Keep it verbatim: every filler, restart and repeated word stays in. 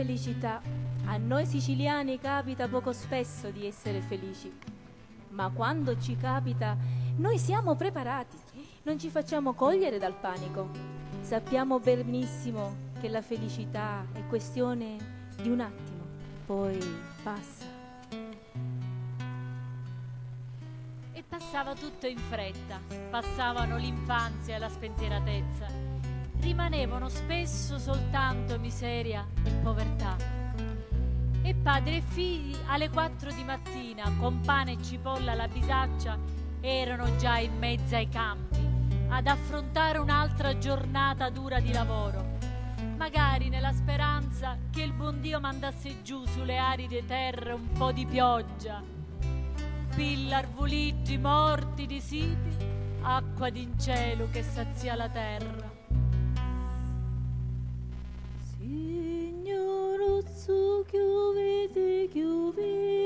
felicità. A noi siciliani capita poco spesso di essere felici, ma quando ci capita noi siamo preparati, non ci facciamo cogliere dal panico. Sappiamo benissimo che la felicità è questione di un attimo, poi passa. E passava tutto in fretta, passavano l'infanzia e la spensieratezza, rimanevano spesso soltanto miseria e povertà. E padre e figli alle quattro di mattina, con pane e cipolla alla bisaccia, erano già in mezzo ai campi, ad affrontare un'altra giornata dura di lavoro, magari nella speranza che il buon Dio mandasse giù sulle aride terre un po' di pioggia. Pillar vuligi morti di siti, acqua d'in cielo che sazia la terra. Signorozzo, chiuvete, chiuvete.